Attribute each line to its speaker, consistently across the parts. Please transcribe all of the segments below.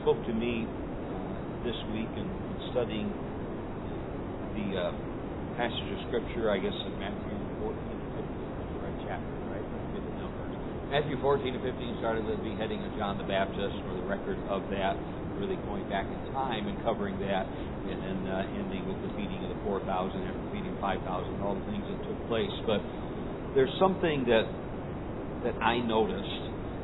Speaker 1: spoke to me this week in studying the passage of Scripture, I guess, in Matthew 14 and 15. That's the right chapter, right? Let's get the numbers. Matthew 14 and 15 started with the beheading of John the Baptist, or the record of that, really going back in time and covering that, and then ending with the feeding of the 4,000 after feeding 5,000, all the things that took place. But there's something that I noticed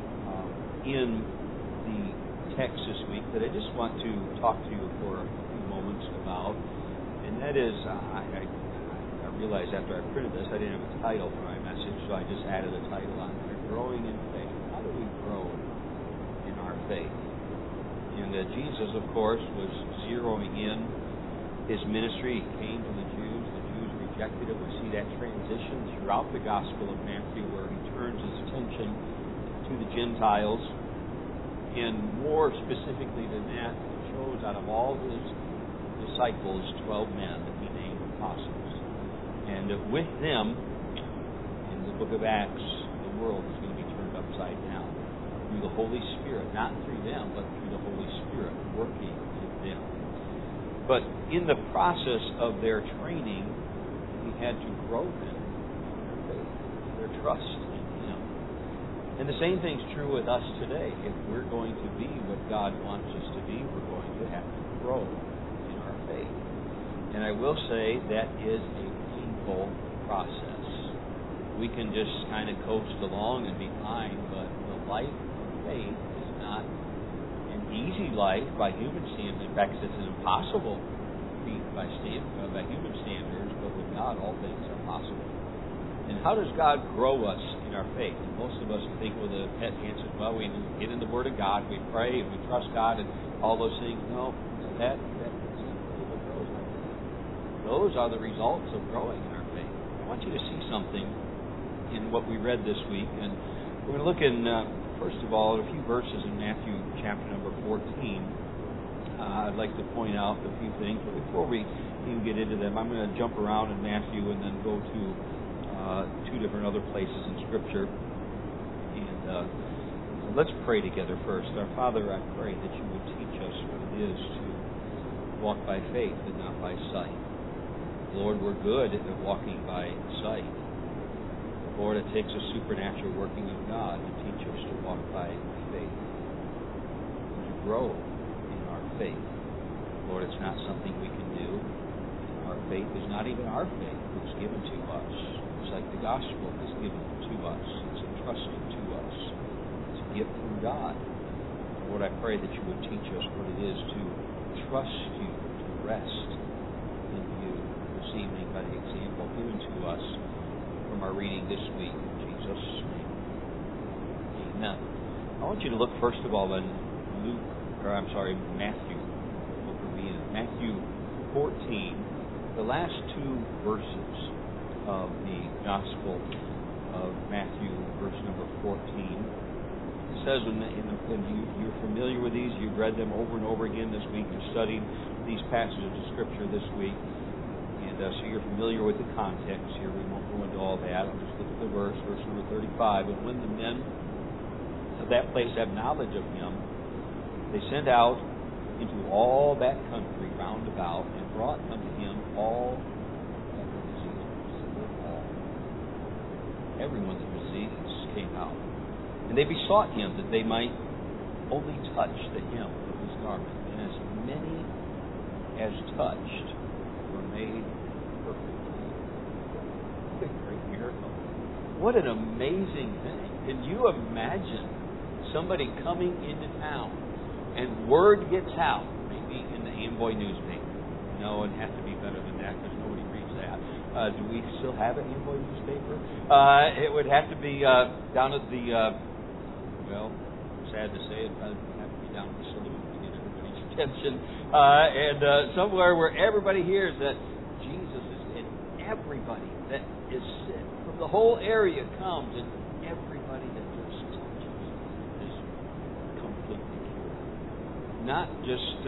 Speaker 1: in the text this week that I just want to talk to you for a few moments about, and that is, I realized after I printed this, I didn't have a title for my message, so I just added a title on there, Growing in Faith. How do we grow in our faith? And Jesus, of course, was zeroing in his ministry. He came to the Jews rejected him. We see that transition throughout the Gospel of Matthew, where he turns his attention to the Gentiles, and more specifically than that, he chose out of all his disciples 12 men that he named apostles. And with them, in the book of Acts, the world is going to be turned upside down through the Holy Spirit, not through them, but through the Holy Spirit working in them. But in the process of their training, he had to grow them in their faith, their trust in him. And the same thing's true with us today. If we're going to be what God wants us to be, we're going to have to grow in our faith. And I will say that is a painful process. We can just kind of coast along and be fine, but the life of faith is not an easy life by human standards. In fact, it's an impossible feat by human standards, but with God, all things are possible. And how does God grow us in our faith? And most of us think, well, the pet answer is, well, we get in the Word of God, we pray, and we trust God, and all those things. No, that's not what grows our faith. Those are the results of growing in our faith. I want you to see something in what we read this week, and we're going to look in, first of all, at a few verses in Matthew chapter number 14. I'd like to point out a few things, but before we even get into them, I'm going to jump around in Matthew and then go to two different other places in Scripture. And let's pray together first. Our Father, I pray that you would teach us what it is to walk by faith and not by sight. Lord, we're good at walking by sight. Lord, it takes a supernatural working of God to teach us to walk by faith and to grow faith. Lord, it's not something we can do. Our faith is not even our faith. It's given to us. It's like the gospel is given to us. It's entrusted to us. It's a gift from God. Lord, I pray that you would teach us what it is to trust you, to rest in you this evening by the example given to us from our reading this week. In Jesus' name. Amen. I want you to look first of all in Matthew. Matthew 14, the last two verses of the Gospel of Matthew, verse number 14. It says, when you're familiar with these, you've read them over and over again this week, you've studied these passages of Scripture this week, and so you're familiar with the context here. We won't go into all that. I'll just look at the verse number 35. And when the men of that place have knowledge of him, they sent out into all that country round about, and brought unto him all that were diseased. Everyone that was diseased came out. And they besought him that they might only touch the hem of his garment. And as many as touched were made perfect. What a great miracle. What an amazing thing. Can you imagine somebody coming into town and word gets out, maybe in the Amboy newspaper? No, it has to be better than that because nobody reads that. Do we still have an Amboy newspaper? It would have to be down at the, sad to say, it would have to be down at the saloon to get everybody's attention. And somewhere where everybody hears that Jesus is in, everybody that is sick from the whole area comes, and everybody that just touches is completely cured. Not just,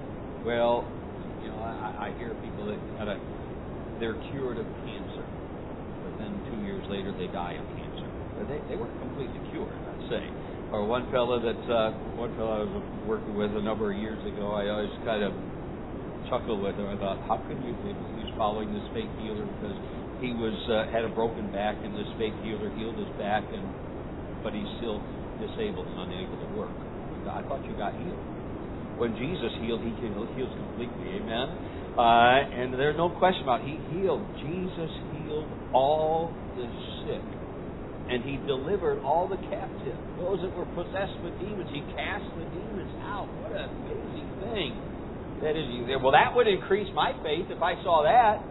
Speaker 1: I hear people that they're cured of cancer, but then 2 years later they die of cancer. But they weren't completely cured, I'd say. Or one fellow I was working with a number of years ago, I always kind of chuckled with him. I thought, how could you? He was following this faith healer because he had a broken back, and this faith healer healed his back, but he's still disabled and unable to work. I thought you got healed. When Jesus healed, He heals completely. Amen. And there's no question about it. He healed. Jesus healed all the sick. And He delivered all the captive. Those that were possessed with demons, He cast the demons out. What an amazing thing. That is, well, that would increase my faith if I saw that.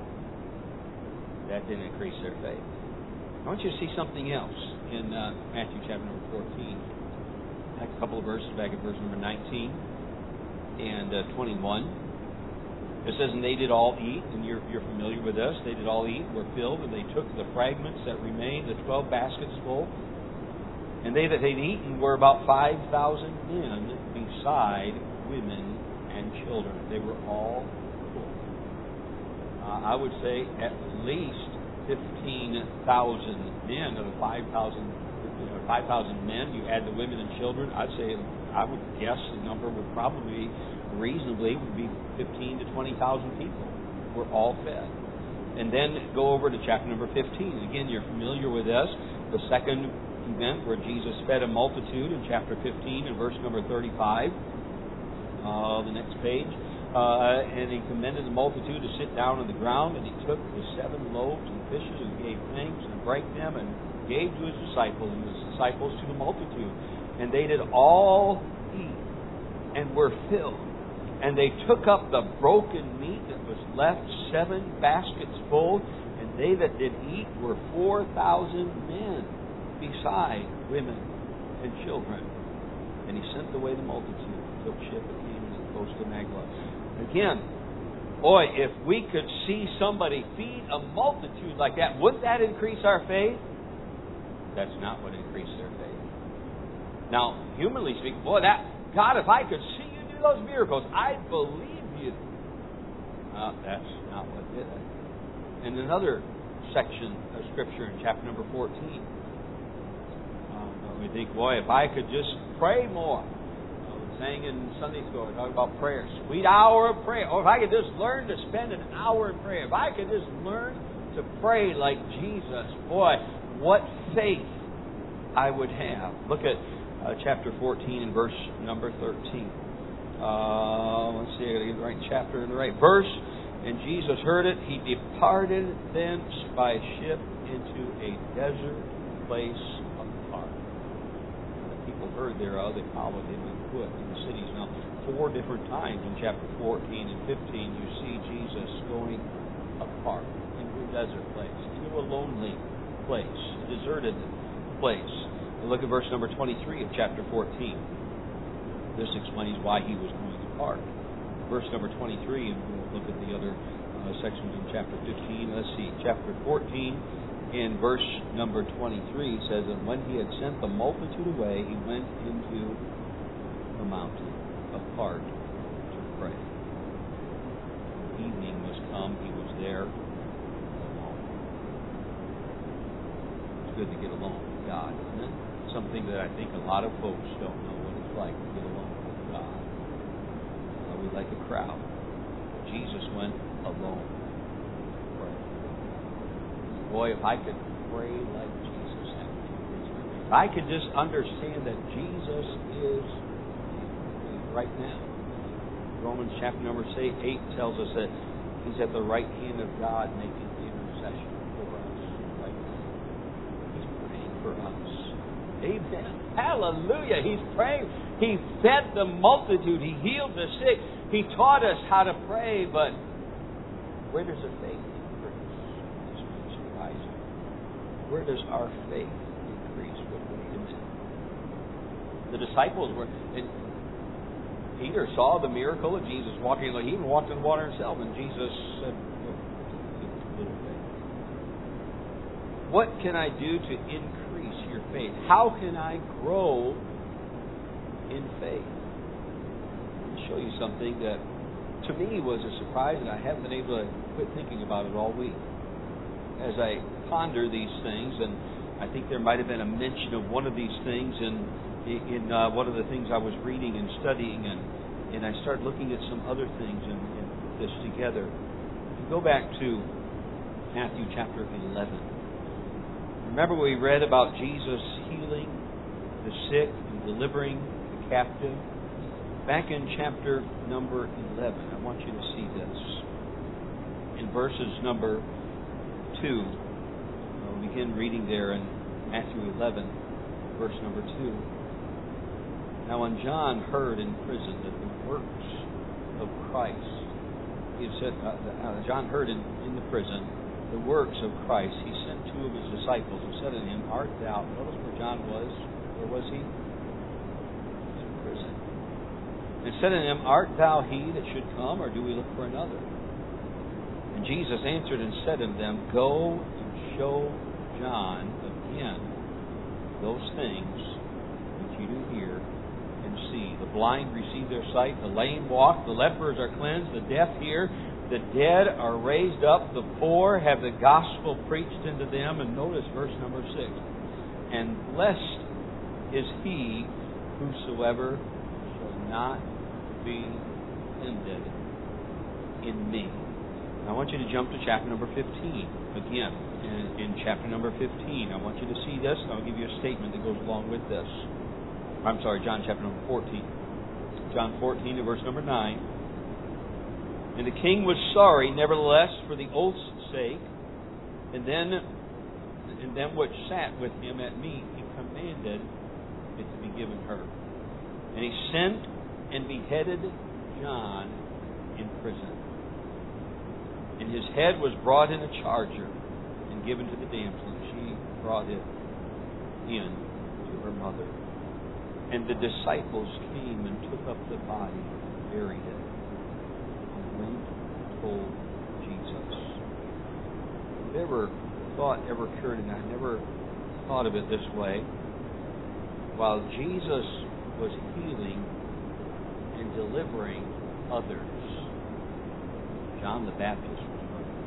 Speaker 1: That didn't increase their faith. I want you to see something else in Matthew chapter number 14. A couple of verses back at verse number 19 and 21. It says, and they did all eat, and you're familiar with this. They did all eat, were filled, and they took the fragments that remained, the 12 baskets full. And they that they'd eaten were about 5,000 men, beside women and children. They were all full. I would say at least 15,000 men of the 5,000 men. You add the women and children. I would guess the number would probably reasonably would be 15 to 20,000 people were all fed. And then go over to chapter number 15. Again, you're familiar with this. The second event where Jesus fed a multitude in chapter 15 and verse number 35. The next page. And He commended the multitude to sit down on the ground, and He took the 7 loaves and fishes and gave thanks and brake them and gave to His disciples, and His disciples to the multitude. And they did all eat and were filled. And they took up the broken meat that was left, 7 baskets full, and they that did eat were 4,000 men, beside women and children. And He sent away the multitude, took ship and came to the coast of Magdala. Again, boy, if we could see somebody feed a multitude like that, wouldn't that increase our faith? That's not what increased their faith. Now, humanly speaking, boy, God, if I could see You do those miracles, I'd believe You. That's not what did it. In another section of Scripture in chapter number 14, we think, boy, if I could just pray more. We sang in Sunday school, we talked about prayer, sweet hour of prayer. Or if I could just learn to spend an hour in prayer. If I could just learn to pray like Jesus, boy, what faith I would have. Look at chapter 14 and verse number 13. Let's see, I got to get the right chapter and the right verse. And Jesus heard it. He departed thence by ship into a desert place apart. The people heard thereof, they followed Him on foot in the cities. Now, 4 different times in chapter 14 and 15, you see Jesus going apart into a desert place, into a lonely place, a deserted place. And look at verse number 23 of chapter 14. This explains why He was going apart. Verse number 23, and we'll look at the other sections in chapter 15. Let's see, chapter 14 in verse number 23 says, and when He had sent the multitude away, He went into the mountain apart to pray. When evening was come, He was there alone. It's good to get alone with God, isn't it? Something that I think a lot of folks don't know what it's like to get alone with God. We like a crowd. Jesus went alone to pray. Boy, if I could pray like Jesus, if I could just understand that Jesus is right now. Romans chapter number 8 tells us that He's at the right hand of God making intercession for us right now. He's praying for us. Amen. Hallelujah. He's praying. He fed the multitude. He healed the sick. He taught us how to pray, but where does our faith increase? This may surprise you. Where does our faith increase? The disciples were... Peter saw the miracle of Jesus walking. He even walked in water himself, and Jesus said, little faith. What can I do to increase your faith? How can I grow in faith? I'll show you something that to me was a surprise, and I haven't been able to quit thinking about it all week. As I ponder these things, and I think there might have been a mention of one of these things in in one of the things I was reading and studying, and I started looking at some other things and put this together. If you go back to Matthew chapter 11, remember we read about Jesus healing the sick and delivering the captive? Back in chapter number 11, I want you to see this. In verses number 2, we'll begin reading there in Matthew 11, verse number 2. Now when John heard in prison that the works of Christ, he said, John heard in the prison the works of Christ, he sent two of his disciples and said to him, Art thou, notice where John was, where was he? In prison. And said to him, Art thou he that should come, or do we look for another? And Jesus answered and said unto them, Go and show John again those things which you do hear and see. The blind receive their sight, the lame walk, the lepers are cleansed, the deaf hear, the dead are raised up, the poor have the gospel preached unto them. And notice verse number 6. And blessed is he whosoever shall not be offended in me. Now I want you to jump to chapter number 15 again. In chapter number 15, I want you to see this, and I'll give you a statement that goes along with this. I'm sorry, John chapter number 14. John 14 and verse number 9. And the king was sorry, nevertheless, for the oath's sake, and them which sat with him at meat, he commanded it to be given her. And he sent and beheaded John in prison. And his head was brought in a charger and given to the damsel, and she brought it in to her mother. And the disciples came and took up the body and buried it, and went and told Jesus. Never thought ever occurred, and I never thought of it this way. While Jesus was healing and delivering others, John the Baptist was murdered.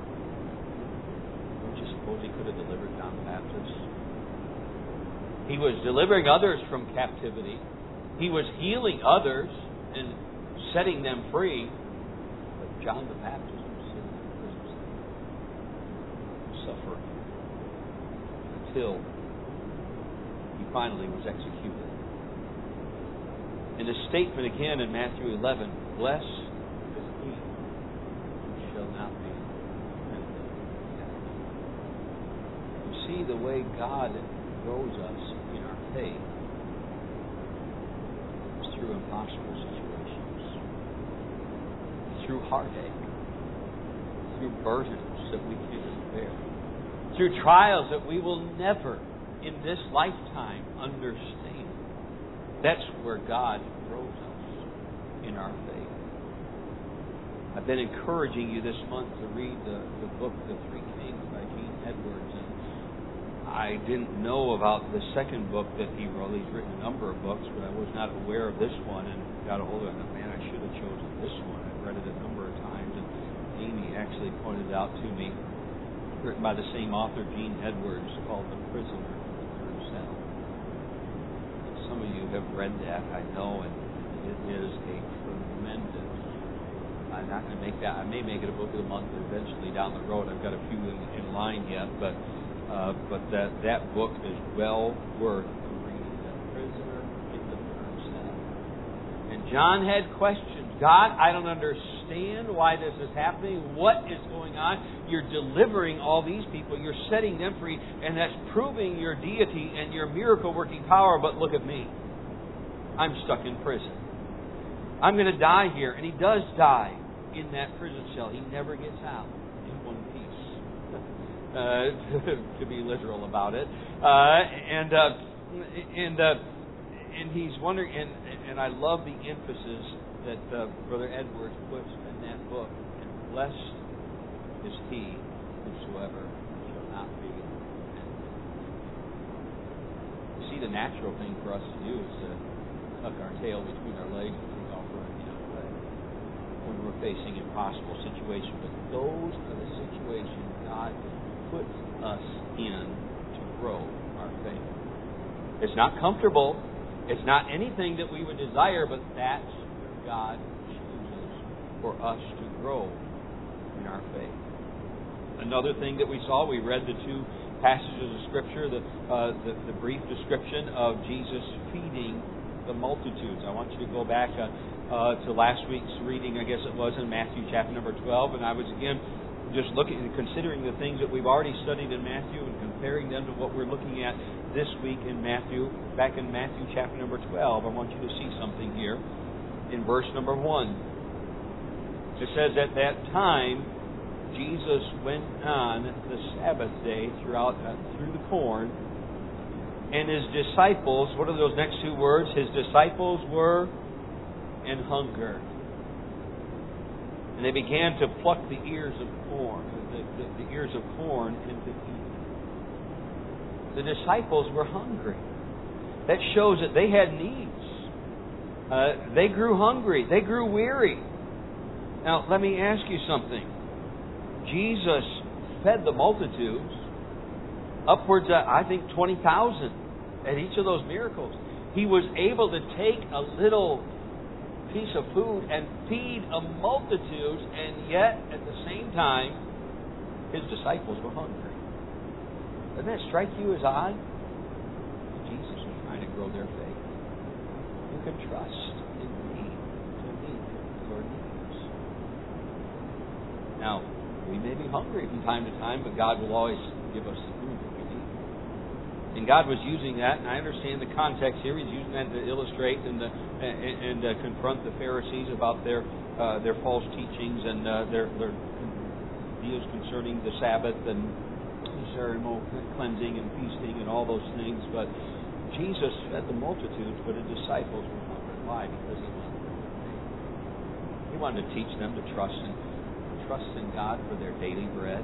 Speaker 1: Don't you suppose he could have delivered John the Baptist? He was delivering others from captivity. He was healing others and setting them free. But John the Baptist was sitting in prison, suffering, until he finally was executed. And the statement again in Matthew 11, Blessed is he who shall not be offended. You see, the way God grows us in our faith is through impossible situations, through heartache, through burdens that we can't bear, through trials that we will never in this lifetime understand. That's where God grows us in our faith. I've been encouraging you this month to read the book The Three Kings by Gene Edwards, and I didn't know about the second book that he wrote. He's written a number of books, but I was not aware of this one, and got a hold of it. And man, I should have chosen this one. I've read it a number of times, and Amy actually pointed out to me, written by the same author, Gene Edwards, called The Prisoner in the Third Cell. And some of you have read that, I know, and it is a tremendous. I'm not going to make that. I may make it a book of the month eventually down the road. I've got a few in line yet, but that book is well worth reading. The Prisoner in the Third Cell. And John had questions. God, I don't understand why this is happening. What is going on? You're delivering all these people. You're setting them free, and that's proving your deity and your miracle-working power. But look at me. I'm stuck in prison. I'm going to die here. And he does die in that prison cell. He never gets out in one piece. To be literal about it, and he's wondering, and I love the emphasis that Brother Edwards puts in that book. And blessed is he whosoever shall not be offended. You see, the natural thing for us to do is to tuck our tail between our legs and take off running when we're facing impossible situations. But those are the situations God puts us in to grow our faith. It's not comfortable. It's not anything that we would desire, but that's where God chooses for us to grow in our faith. Another thing that we saw, we read the two passages of Scripture, the brief description of Jesus feeding the multitudes. I want you to go back to last week's reading, I guess it was, in Matthew chapter number 12, and I was again just looking and considering the things that we've already studied in Matthew and comparing them to what we're looking at this week in Matthew. Back in Matthew chapter number 12, I want you to see something here in verse number 1. It says, "At that time, Jesus went on the Sabbath day through the corn, and His disciples," what are those next two words? His disciples were an hungered. And they began to pluck the ears of corn, the ears of corn, and to eat them. The disciples were hungry. That shows that they had needs. They grew hungry. They grew weary. Now, let me ask you something. Jesus fed the multitudes, upwards of, I think, 20,000 at each of those miracles. He was able to take a little piece of food and feed a multitude, and yet at the same time His disciples were hungry. Doesn't that strike you as odd? Jesus was trying to grow their faith. You can trust in me to meet your needs. Now, we may be hungry from time to time, but God will always give us the food that we need. And God was using that, and I understand the context here. He's using that to illustrate and confront the Pharisees about their false teachings and their views concerning the Sabbath and ceremonial cleansing and feasting and all those things. But Jesus fed the multitudes, but His disciples were hungry. Why? Because He wanted to teach them to trust in God for their daily bread.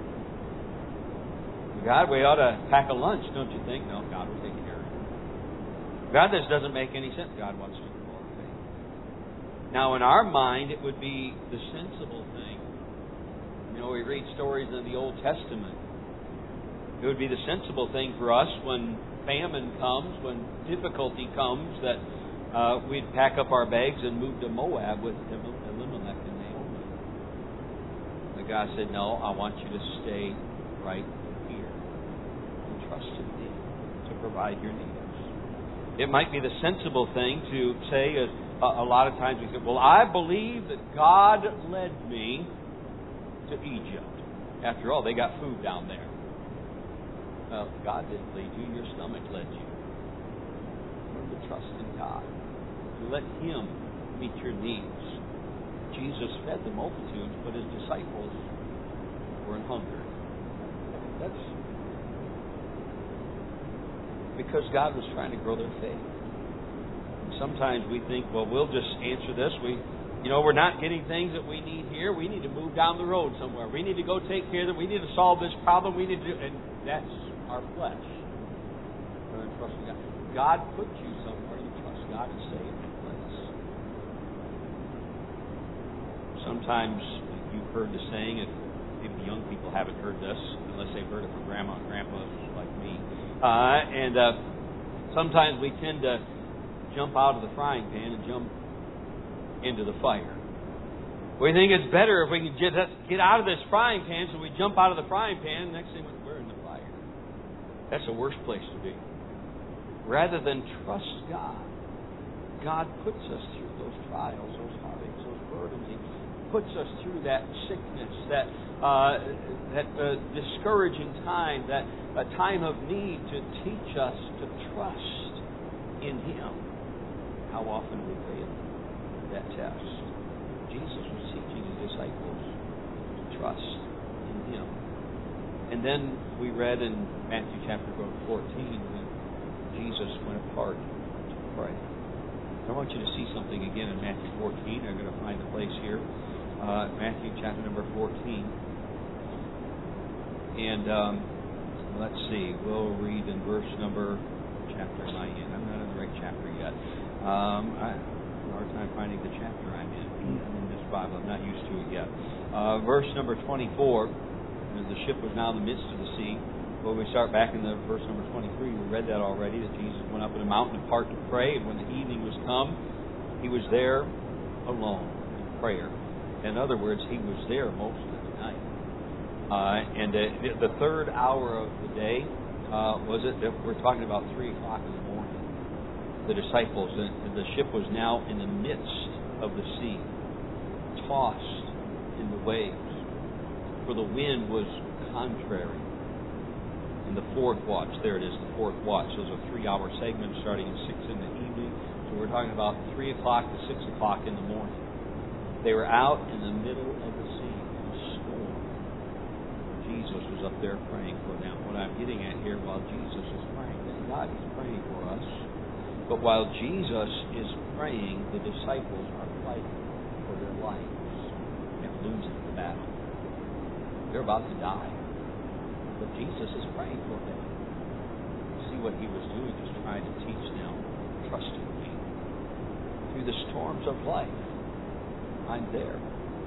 Speaker 1: God, we ought to pack a lunch, don't you think? No, God will take care of it. God, this doesn't make any sense. God wants to grow our faith. Now, in our mind, it would be the sensible thing. You know, we read stories in the Old Testament. It would be the sensible thing for us when famine comes, when difficulty comes, that we'd pack up our bags and move to Moab with Elimelech and Naomi. But God said, no, I want you to stay right here and trust in me to provide your needs. It might be the sensible thing to say, a lot of times we say, well, I believe that God led me to Egypt. After all, they got food down there. Well, God didn't lead you, your stomach led you. Learn to trust in God. Let Him meet your needs. Jesus fed the multitudes, but His disciples were in hunger. That's because God was trying to grow their faith. And sometimes we think, well, we'll just answer this. We're not getting things that we need here. We need to move down the road somewhere. We need to go take care of it. We need to solve this problem. We need to, and that's our flesh. We're trusting God. God put you somewhere. You trust God to stay in that place. Sometimes you've heard the saying, if maybe young people haven't heard this, unless they've heard it from grandma and grandpa like me. Sometimes we tend to jump out of the frying pan and jump into the fire. We think it's better if we can get out of this frying pan, so we jump out of the frying pan, and next thing we're in the fire. That's the worst place to be. Rather than trust God, God puts us through those trials, those heartaches, those burdens. He puts us through that sickness, that discouraging time, that time of need to teach us to trust in Him. How often we fail that test. Jesus was teaching His disciples to trust in Him. And then we read in Matthew chapter 14 when Jesus went apart to pray. I want you to see something again in Matthew 14. I'm going to find the place here. Matthew chapter number 14. And let's see. We'll read in verse number chapter 9. I'm not in the right chapter yet. I have a hard time finding the chapter I'm in this Bible. I'm not used to it yet. Verse number 24. The ship was now in the midst of the sea, Well, we start back in the verse number 23. We read that already, that Jesus went up in a mountain apart to pray, and when the evening was come, He was there alone in prayer. In other words, He was there most of the night. And the third hour of the day, was it? We're talking about 3 o'clock in the morning. The disciples, the ship was now in the midst of the sea, tossed in the waves, for the wind was contrary. In the fourth watch, there it is, the fourth watch. Those are 3-hour segments starting at 6 in the evening. So we're talking about 3 o'clock to 6 o'clock in the morning. They were out in the middle of the sea in a storm. Jesus was up there praying for them. What I'm getting at here, while Jesus is praying, thank God He's praying for us. But while Jesus is praying, the disciples are fighting for their lives and losing the battle. They're about to die. But Jesus is praying for them. See what He was doing, just trying to teach them, trust in Me. Through the storms of life, I'm there.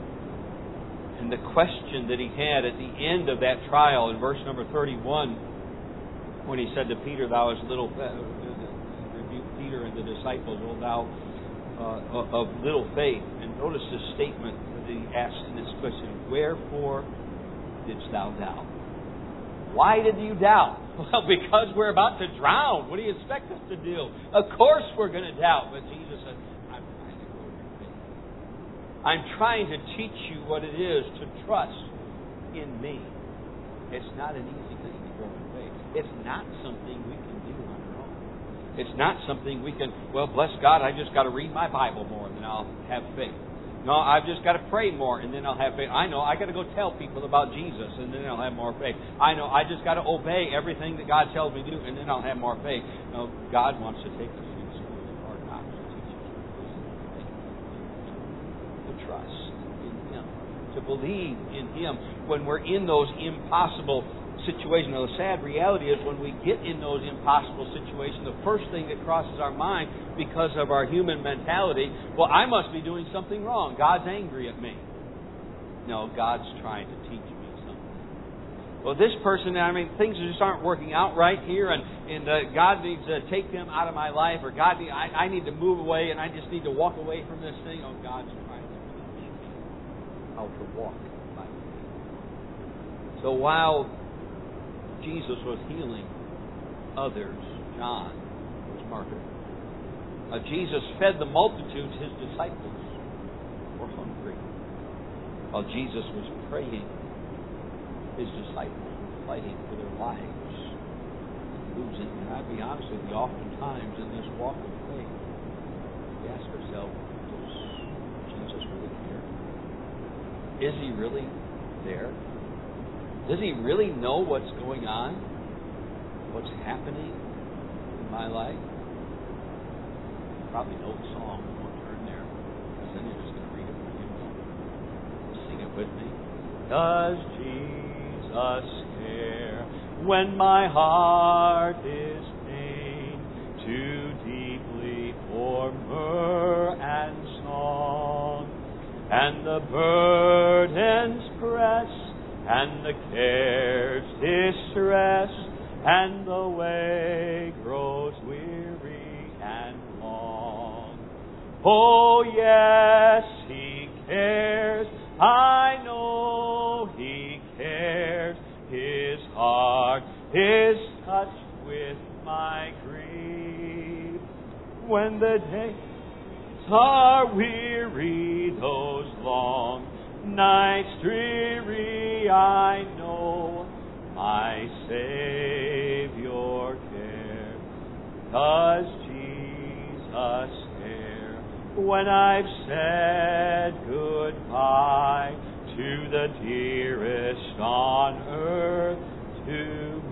Speaker 1: And the question that He had at the end of that trial, in verse number 31, when He said to Peter, "Thou hast little," rebuked Peter and the disciples, "O thou of little faith." And notice this statement that He asked in this question, "Wherefore didst thou doubt?" Why did you doubt? Well, because we're about to drown. What do you expect us to do? Of course we're going to doubt. But Jesus said, I'm trying to grow your faith. I'm trying to teach you what it is to trust in Me. It's not an easy thing to grow in faith. It's not something we can do on our own. It's not something we can, well, bless God, I just got to read my Bible more and then I'll have faith. No, I've just got to pray more and then I'll have faith. I know I got to go tell people about Jesus and then I'll have more faith. I know I just got to obey everything that God tells me to do and then I'll have more faith. No, God wants to take us through the schools of hard knocks to teach us to trust in Him, to believe in Him when we're in those impossible situations. Now, the sad reality is when we get in those impossible situations, the first thing that crosses our mind because of our human mentality, well, I must be doing something wrong. God's angry at me. No, God's trying to teach me something. Well, this person, things just aren't working out right here, and God needs to take them out of my life, or I need to move away, and I just need to walk away from this thing. Oh, God's trying to teach me how to walk by faith. So while Jesus was healing others, John was martyred. Jesus fed the multitudes. His disciples were hungry. While Jesus was praying, His disciples were fighting for their lives, losing. And I'll be honest with you, oftentimes in this walk of faith, we ask ourselves, does Jesus really care? Is He really there? Does He really know what's going on? What's happening in my life? You probably know the song. I won't turn there, because then you're just going to read it from hymnal. Sing it with me. Does Jesus care when my heart is pained too deeply for myrrh and song, and the burdens press, and the cares distress, and the way grows weary and long? Oh, yes, He cares. I know He cares. His heart is touched with my grief. When the days are weary, those long nights dreary, I know my Savior cares. Does Jesus care when I've said goodbye to the dearest on earth to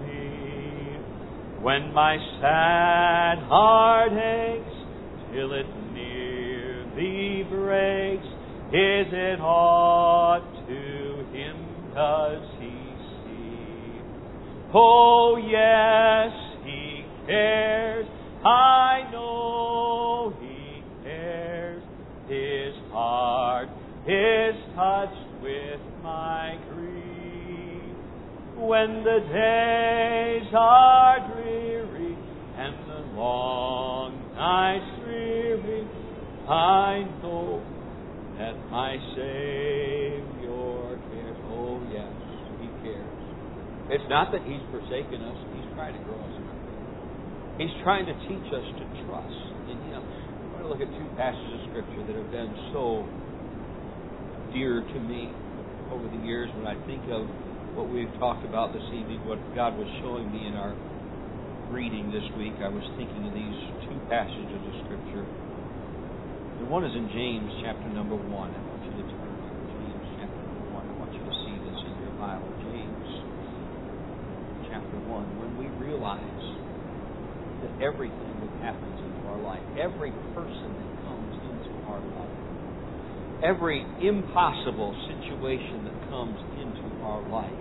Speaker 1: me? When my sad heart aches till it nearly breaks, is it aught to Him does He see? Oh, yes, He cares. I know He cares. His heart is touched with my grief. when the days are dreary and the long nights dreary, I know that my Savior cares. Oh yes, He cares. It's not that He's forsaken us. He's trying to grow us in our faith. He's trying to teach us to trust in Him. I want to look at two passages of Scripture that have been so dear to me over the years when I think of what we've talked about this evening, what God was showing me in our reading this week. I was thinking of these two passages of Scripture. The one is in James chapter number 1. I want you to turn here. James chapter number 1. I want you to see this in your Bible. James chapter 1. When we realize that everything that happens into our life, every person that comes into our life, every impossible situation that comes into our life,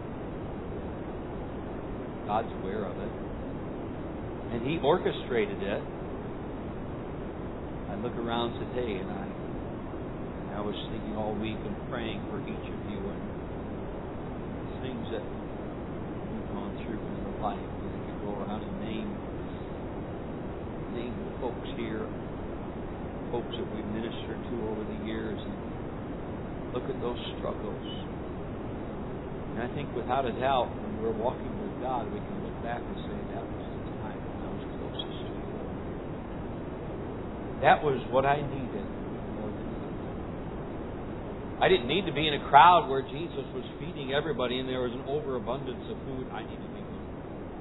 Speaker 1: God's aware of it. And He orchestrated it. I look around today and I was thinking all week and praying for each of you and things that we've gone through in our life. And I could go around and name the folks here, folks that we've ministered to over the years, and look at those struggles. And I think without a doubt, when we're walking with God, we can look back and say, that was the time when I was closest to you. That was what I needed more than anything. I didn't need to be in a crowd where Jesus was feeding everybody and there was an overabundance of food. I needed to be hungry.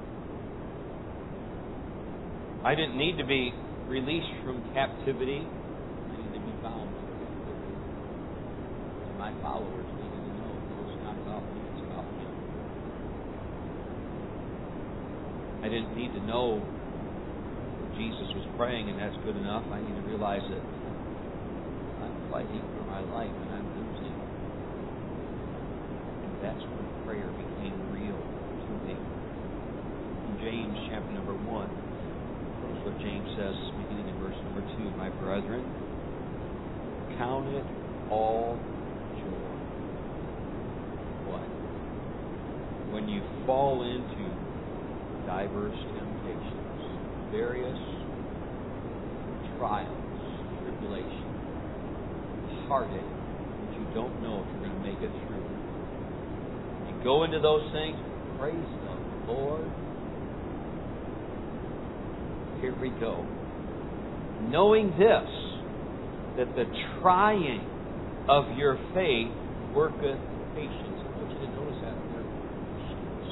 Speaker 1: I didn't need to be released from captivity. I needed to be bound from captivity. And my followers needed to know that it's not about me, it's about Him. I didn't need to know Jesus was praying, and that's good enough. I need to realize that I'm fighting for my life and I'm losing. And that's when prayer became real to me. In James chapter number 1, notice what James says, beginning in verse number 2. My brethren, count it all joy. What? When you fall into diverse temptations, various trials, tribulation, heartache, that you don't know if you're going to make it through. You go into those things, praise the Lord. Here we go. Knowing this, that the trying of your faith worketh patience. I want you to notice that word, patience.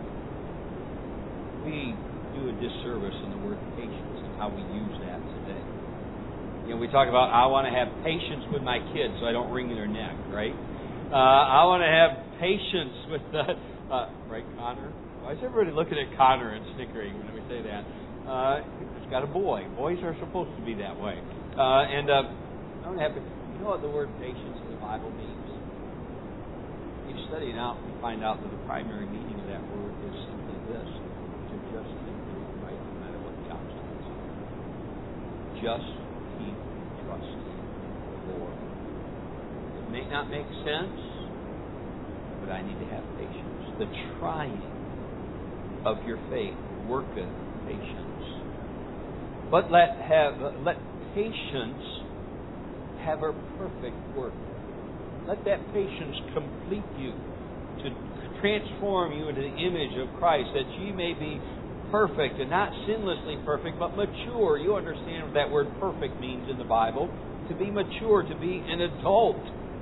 Speaker 1: We do a disservice in the word patience and how we use that today. You know, we talk about, I want to have patience with my kids so I don't wring their neck, right? I want to have patience with the... right, Connor? Why is everybody looking at Connor and snickering when we say that? He's got a boy. Boys are supposed to be that way. I don't have to... You know what the word patience in the Bible means? You study it out and find out that the primary meaning of that word is simply this: to just keep doing right no matter what the obstacle is. Just keep trusting the Lord. It may not make sense, but I need to have patience. The trying of your faith worketh patience. But let patience have her perfect work. Let that patience complete you, to transform you into the image of Christ, that ye may be perfect, and not sinlessly perfect, but mature. You understand what that word perfect means in the Bible. To be mature, to be an adult,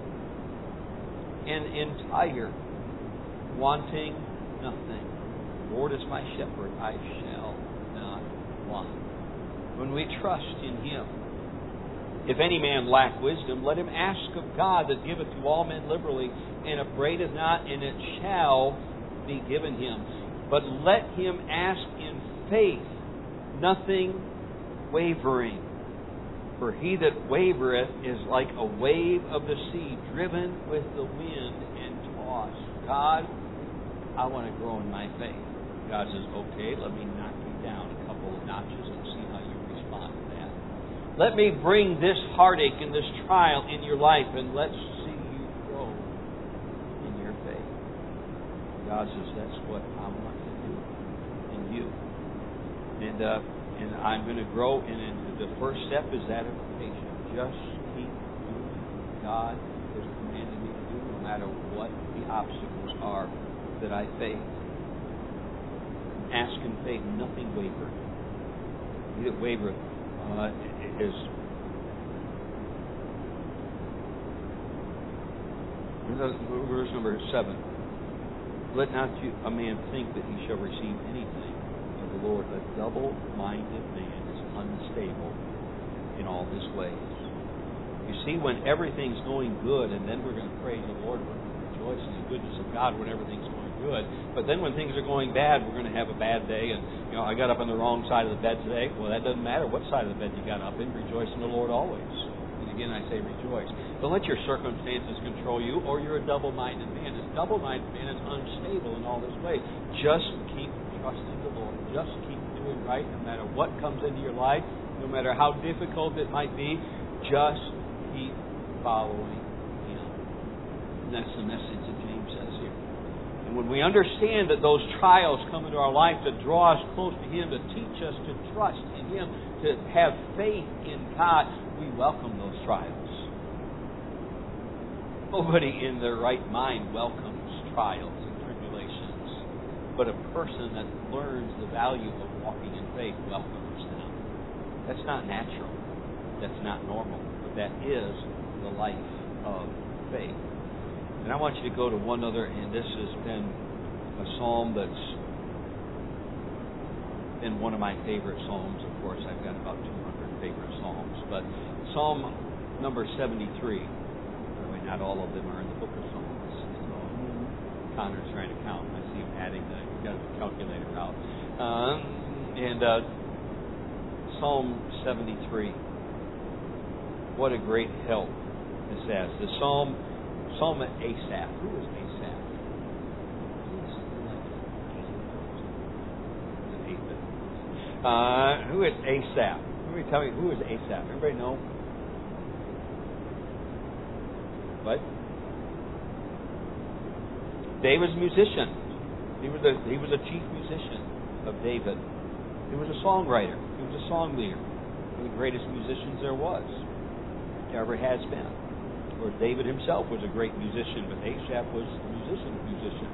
Speaker 1: and entire, wanting nothing. The Lord is my shepherd, I shall not want. When we trust in Him, if any man lack wisdom, let him ask of God that giveth to all men liberally, and upbraideth not, and it shall be given him. But let him ask in faith, nothing wavering. For he that wavereth is like a wave of the sea, driven with the wind and tossed. God, I want to grow in my faith. God says, okay, let me knock you down a couple of notches and see how you respond to that. Let me bring this heartache and this trial in your life, and let's see you grow in your faith. God says, that's what I want to do in you. And I'm going to grow, and the first step is that of patience. Just keep doing what God has commanded me to do, no matter what the obstacles are that I face. Ask in faith, nothing waver. He that wavereth is... Verse number 7. Let not a man think that he shall receive anything of the Lord. A double-minded man is unstable in all his ways. You see, when everything's going good, and then we're going to praise the Lord, we're going to rejoice in the goodness of God when everything's going good. But then when things are going bad, we're going to have a bad day. And, I got up on the wrong side of the bed today. Well, that doesn't matter what side of the bed you got up in. Rejoice in the Lord always. And again, I say rejoice. Don't let your circumstances control you, or you're a double-minded man. This double-minded man is unstable in all his ways. Just keep trusting the Lord. Just keep doing right no matter what comes into your life, no matter how difficult it might be. Just keep following Him. And that's the message that James says here. And when we understand that those trials come into our life to draw us close to Him, to teach us to trust in Him, to have faith in God, we welcome those trials. Nobody in their right mind welcomes trials and tribulations, but a person that learns the value of walking in faith welcomes them. That's not natural. That's not normal. But that is the life of faith. And I want you to go to one other, and this has been a psalm that's been one of my favorite psalms. Of course, I've got about 200 favorite psalms. But Psalm number 73. Not all of them are in the book of Psalms. So Connor's trying to count. I see him adding he's got his calculator out. Psalm 73. What a great help this has. The Psalm of Asaph. Who is Asaph? Who is Asaph? Tell me, who is Asaph? Everybody know? What? David's musician. He was a chief musician of David. He was a songwriter. He was a song leader. One of the greatest musicians there was. Ever has been. Of course, David himself was a great musician, but Asaph was a musician.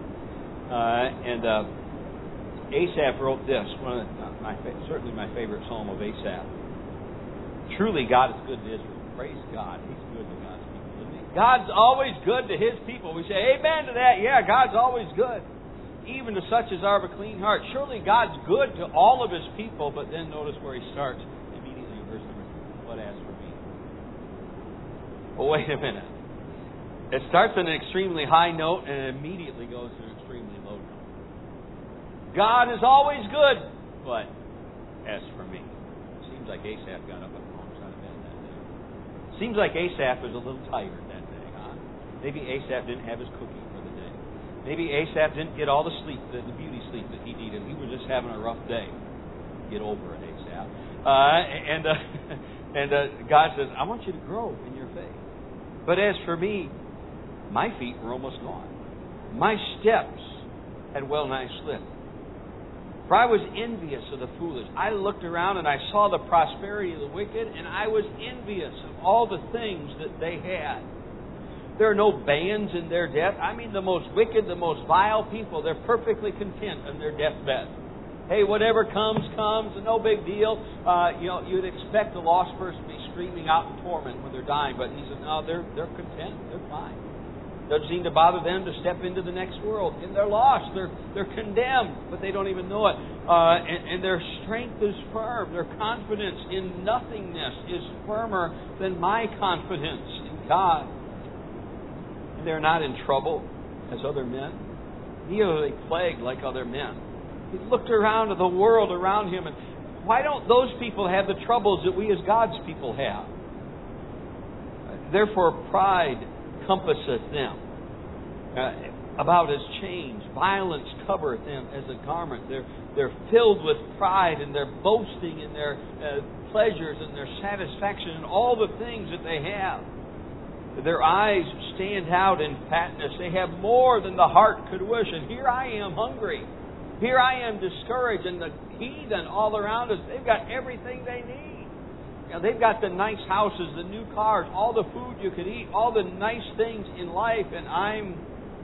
Speaker 1: Asaph wrote this, certainly my favorite psalm of Asaph. Truly, God is good to Israel. Praise God. He's good to God's people. God's always good to His people. We say amen to that. Yeah, God's always good. Even to such as are of a clean heart. Surely God's good to all of His people, but then notice where He starts immediately in verse number 2. But as for me. Oh, wait a minute. It starts on an extremely high note and it immediately goes to an extremely low note. God is always good, but as for me. Seems like Asaph got up on the wrong side of bed that day. Seems like Asaph was a little tired that day, huh? Maybe Asaph didn't have his cookie for the day. Maybe Asaph didn't get all the sleep, the beauty sleep that he needed. He was just having a rough day. Get over it, Asaph. God says, I want you to grow in your faith. But as for me, my feet were almost gone. My steps had well nigh slipped. For I was envious of the foolish. I looked around and I saw the prosperity of the wicked, and I was envious of all the things that they had. There are no bands in their death. I mean, the most wicked, the most vile people, they're perfectly content on their deathbed. Hey, whatever comes, no big deal. You'd expect a lost person to be screaming out in torment when they're dying, but he said, no, they're content. They're fine. Doesn't seem to bother them to step into the next world. And they're lost. They're condemned, but they don't even know it. And their strength is firm. Their confidence in nothingness is firmer than my confidence in God. And they're not in trouble as other men. Neither are they plagued like other men. He looked around at the world around him, and why don't those people have the troubles that we as God's people have? Therefore, pride compasseth them about as chains. Violence covereth them as a garment. They're filled with pride, and they're boasting in their pleasures and their satisfaction and all the things that they have. Their eyes stand out in fatness. They have more than the heart could wish. And here I am hungry. Here I am discouraged. And the heathen all around us, they've got everything they need. They've got the nice houses, the new cars, all the food you could eat, all the nice things in life. And I'm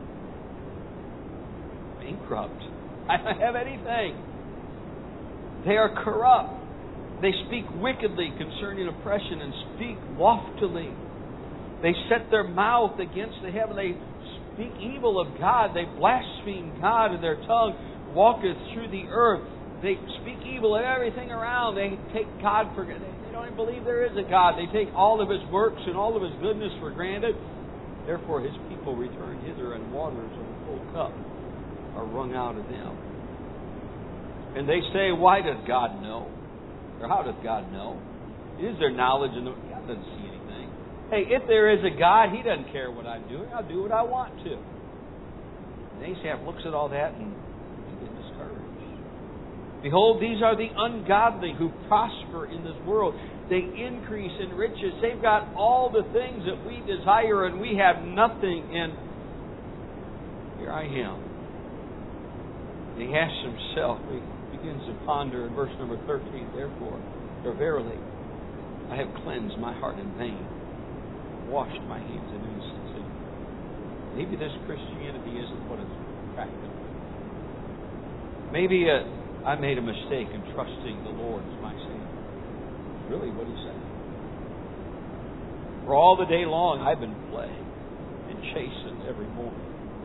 Speaker 1: bankrupt. I don't have anything. They are corrupt. They speak wickedly concerning oppression and speak loftily. They set their mouth against the heaven. They speak evil of God. They blaspheme God, and their tongue walketh through the earth. They speak evil of everything around. They take God for granted. They don't even believe there is a God. They take all of His works and all of His goodness for granted. Therefore His people return hither, and waters of a full cup are wrung out of them. And they say, why does God know? Or how does God know? Is there knowledge in the... God doesn't see anything. Hey, if there is a God, He doesn't care what I'm doing. I'll do what I want to. And Asaph looks at all that and he gets discouraged. Behold, these are the ungodly who prosper in this world. They increase in riches. They've got all the things that we desire, and we have nothing. And here I am. And he asks himself, he begins to ponder in verse number 13, therefore, for verily, I have cleansed my heart in vain, washed my hands in innocency. Maybe this Christianity isn't what it's cracked up. Maybe I made a mistake in trusting the Lord as my Savior. Really what He said. For all the day long I've been plagued and chastened every morning.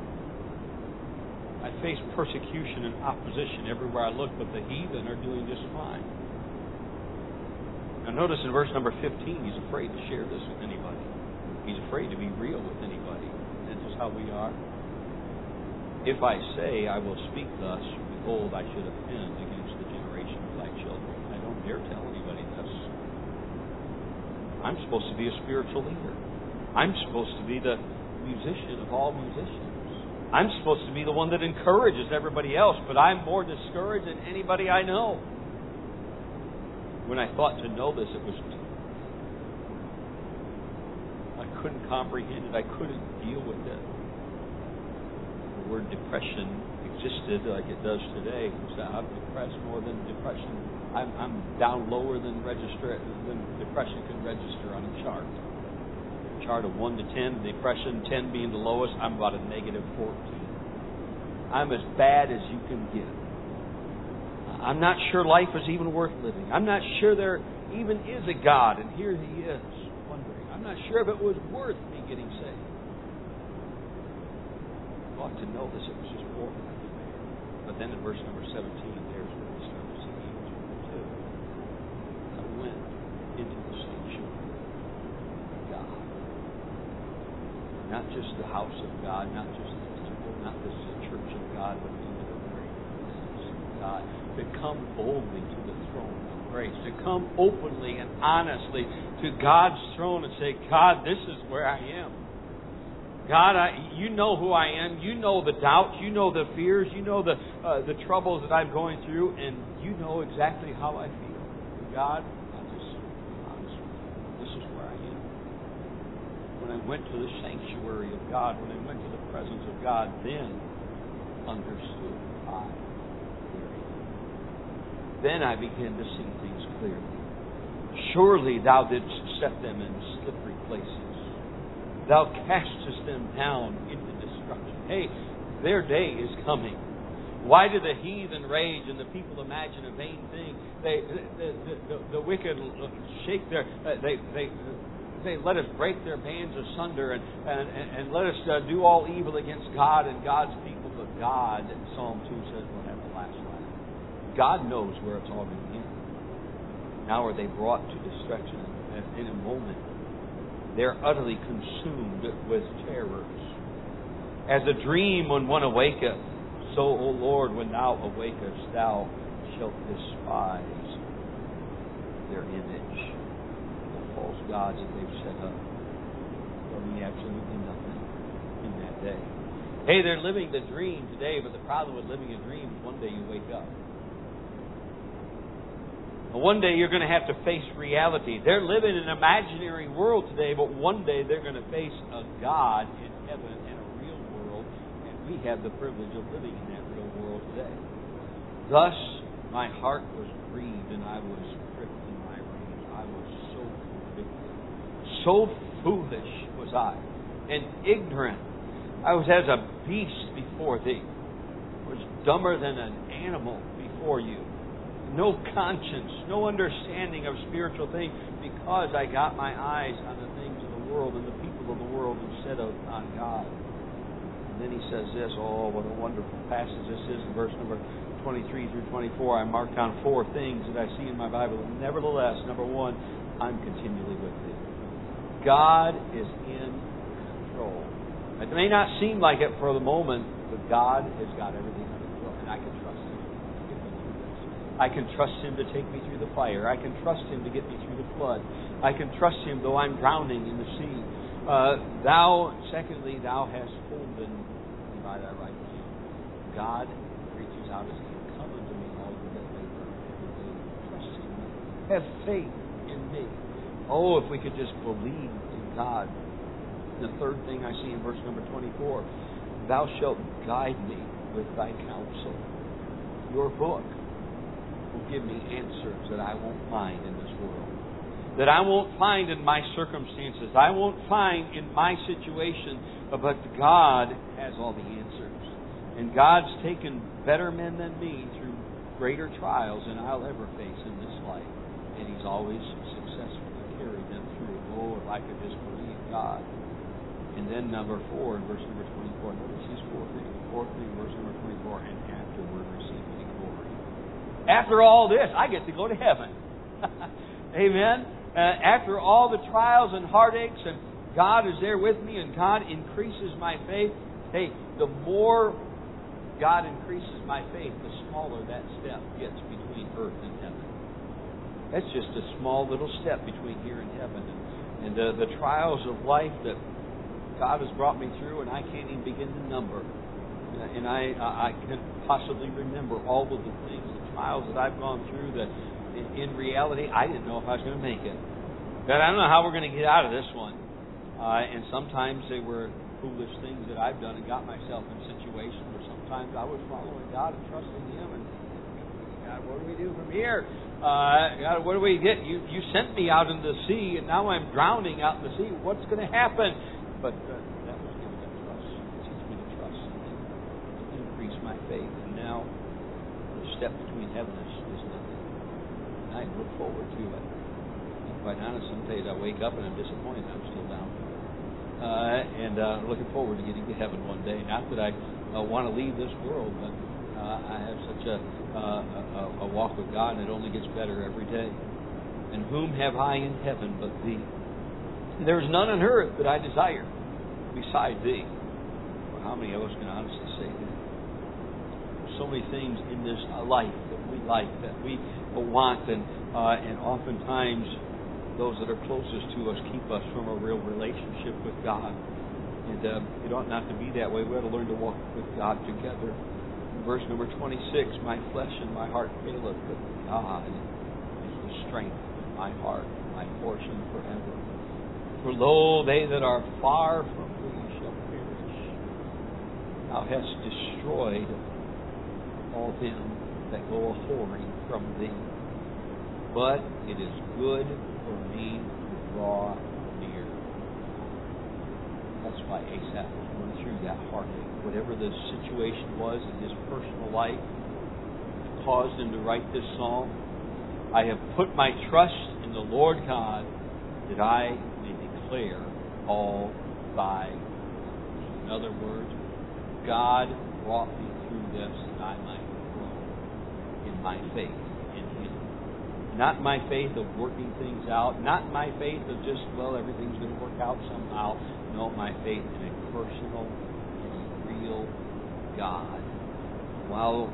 Speaker 1: I face persecution and opposition everywhere I look, but the heathen are doing just fine. Now notice in verse number 15, he's afraid to share this with anybody. He's afraid to be real with anybody. That's just how we are. If I say I will speak thus, behold, I should offend against the generation of thy children. I don't dare tell anybody this. I'm supposed to be a spiritual leader. I'm supposed to be the musician of all musicians. I'm supposed to be the one that encourages everybody else, but I'm more discouraged than anybody I know. When I thought to know this, I couldn't comprehend it. I couldn't deal with it. The word depression existed like it does today. I'm depressed more than depression. I'm down lower than depression can register on a chart. Chart of 1 to 10, depression, 10 being the lowest, I'm about a negative 14. I'm as bad as you can get. I'm not sure life is even worth living. I'm not sure there even is a God, and here He is, wondering. I'm not sure if it was worth me getting saved. I ought to know this, it was just more than I could bear. But then in verse number 17, there's where we start to see the answer too. I went into the sanctuary. Not just the house of God, not just the temple, not just the church of God, but into the very presence of God. To come boldly to the throne of grace. To come openly and honestly to God's throne and say, God, this is where I am. God, You know who I am. You know the doubts. You know the fears. You know the troubles that I'm going through. And You know exactly how I feel. God, I'll just be honest with You. This is where I am. When I went to the sanctuary of God, when I went to the presence of God, then understood I where He is. Then I began to see things clearly. Surely Thou didst set them in slippery places. Thou castest them down into destruction. Hey, their day is coming. Why do the heathen rage and the people imagine a vain thing? The wicked shake their... They let us break their bands asunder and let us do all evil against God and God's people. But God, in Psalm 2 says, will have the last laugh. God knows where it's all going to end. Now are they brought to destruction in a moment. They're utterly consumed with terrors. As a dream when one awaketh, so, O Lord, when Thou awakest, Thou shalt despise their image. False gods that they've set up. There'll be absolutely nothing in that day. Hey, they're living the dream today, but the problem with living a dream is one day you wake up. One day you're going to have to face reality. They're living in an imaginary world today, but one day they're going to face a God in heaven and a real world, and we have the privilege of living in that real world today. Thus, my heart was grieved, and I was gripped in my rage. I was so convicted. So foolish was I, and ignorant. I was as a beast before thee. I was dumber than an animal before you. No conscience, no understanding of spiritual things, because I got my eyes on the things of the world and the people of the world instead of on God. And then he says this, oh, what a wonderful passage this is in verse number 23 through 24. I marked down 4 things that I see in my Bible. Nevertheless, number 1, I'm continually with thee. God is in control. It may not seem like it for the moment, but God has got everything under control, and I can trust Him. I can trust Him to take me through the fire. I can trust Him to get me through the flood. I can trust Him though I'm drowning in the sea. Secondly, Thou hast holden me by Thy right hand. God reaches out His hand. Come unto me, all you that labor and heavy laden. Trust in me. Have faith in me. Oh, if we could just believe in God. The third thing I see in verse number 24, Thou shalt guide me with Thy counsel. Your book will give me answers that I won't find in this world, that I won't find in my circumstances, I won't find in my situation, but God has all the answers. And God's taken better men than me through greater trials than I'll ever face in this life, and He's always successfully carried them through. Oh, if I could just believe God. And then number 4, in verse number 24, notice these 4 things. Fourth thing, verse number 24, and afterward receive me glory. After all this, I get to go to heaven. Amen? After all the trials and heartaches, and God is there with me, and God increases my faith. Hey, the more God increases my faith, the smaller that step gets between earth and heaven. That's just a small little step between here and heaven. And the trials of life that God has brought me through, and I can't even begin to number. And I can't possibly remember all of the things, the trials that I've gone through that in reality I didn't know if I was going to make it. God, I don't know how we're going to get out of this one. And sometimes they were foolish things that I've done and got myself in situations where sometimes I was following God and trusting Him. And God, what do we do from here? God, what do we get? You sent me out into the sea, and now I'm drowning out in the sea. What's going to happen? But that was given to trust. Teach me to trust and increase my faith. And now the step between heaven is nothing. And I look forward to it. And quite honest, some days I wake up and I'm disappointed I'm still down here. Looking forward to getting to heaven one day. Not that I want to leave this world, but I have such a walk with God, and it only gets better every day. And whom have I in heaven but Thee? There is none on earth that I desire beside Thee. Well, how many of us can honestly say that? There's so many things in this life that we like, that we want, and oftentimes those that are closest to us keep us from a real relationship with God. And it ought not to be that way. We ought to learn to walk with God together. In verse number 26, my flesh and my heart faileth, but God is the strength of my heart, my portion forever. For lo, they that are far from Thee shall perish. Thou hast destroyed all them that go a-whoring from Thee. But it is good for me to draw near. That's why Asaph was going through that heartache. Whatever the situation was in his personal life caused him to write this psalm. I have put my trust in the Lord God, that I may declare all Thy ways. In other words, God brought me through this that I might grow in my faith in Him. Not my faith of working things out, not my faith of just, well, everything's going to work out somehow. No, my faith in a personal and a real God. While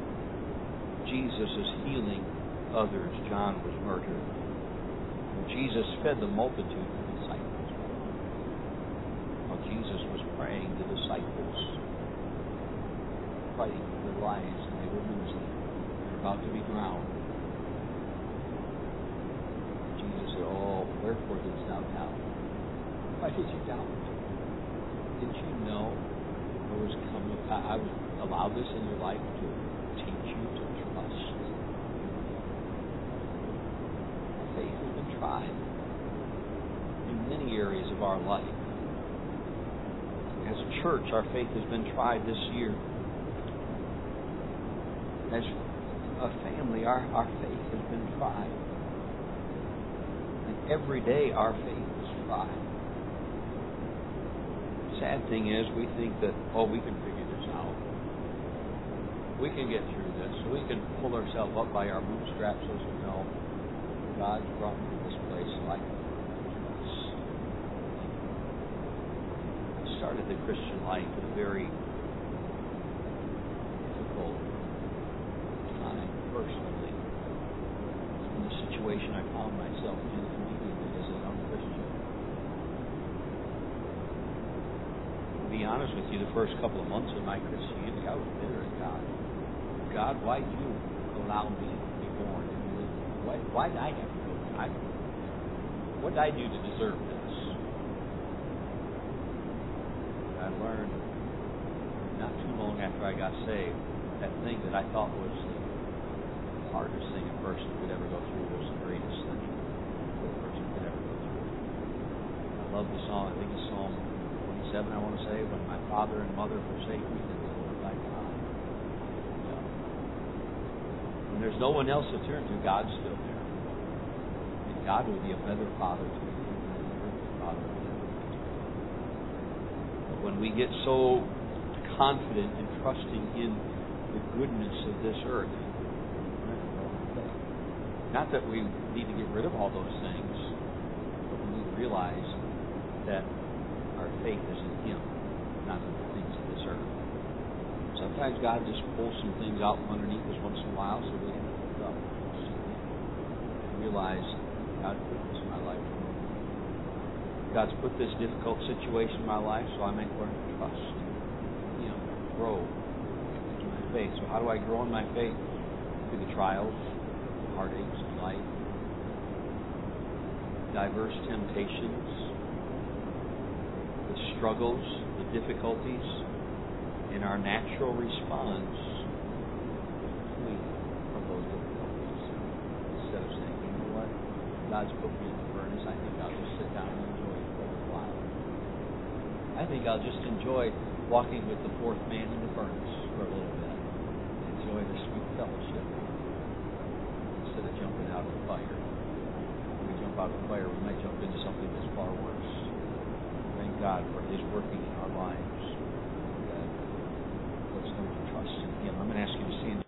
Speaker 1: Jesus is healing others, John was murdered. Jesus fed the multitude, the disciples. While Jesus was praying, the disciples were fighting for their lives, and they were losing. They were about to be drowned. Wherefore didst thou doubt? Why did you doubt? Didn't you know there was coming? I would allow this in your life to teach you to trust. Faith has been tried in many areas of our life. As a church, our faith has been tried this year. As a family, our faith has been tried. And every day our faith is tried. Sad thing is, we think that, we can figure this out. We can get through this. We can pull ourselves up by our bootstraps. So no, God's brought me to this place like this. I started the Christian life at a very difficult time personally. In the situation I found myself in immediately as a young Christian. To be honest with you, the first couple of months of my Christianity, I was bitter at God. God, why did you allow me to be born? Why did I have to go? What did I do to deserve this? I learned not too long after I got saved, that thing that I thought was the hardest thing a person could ever go through was the greatest thing a person could ever go through. I love the song, I think it's Psalm 27, I want to say, when my father and mother forsake me, then the Lord thy God. When there's no one else to turn to, God's still there. And God will be a better father to you than an earthly father will ever be. But when we get so confident and trusting in the goodness of this earth, not that we need to get rid of all those things, but we need to realize that our faith is in Him, not in the things of this earth. Sometimes God just pulls some things out from underneath us once in a while so we have to look up and realize God put this in my life. God's put this difficult situation in my life so I might learn to trust Him, grow in my faith. So how do I grow in my faith? Through the trials, the heartaches of life, diverse temptations, the struggles, the difficulties, and our natural response is to flee from those difficulties. Instead of saying, you know what, God's put me in the furnace, I think I'll just sit down and enjoy it for a little while. I think I'll just enjoy walking with the fourth man in the furnace for a little bit. Enjoy the sweet fellowship instead of jumping out of the fire. When we jump out of the fire, we might jump into something that's far worse. Thank God for His working in our lives. Let's learn to trust in Him. I'm going to ask you to stand.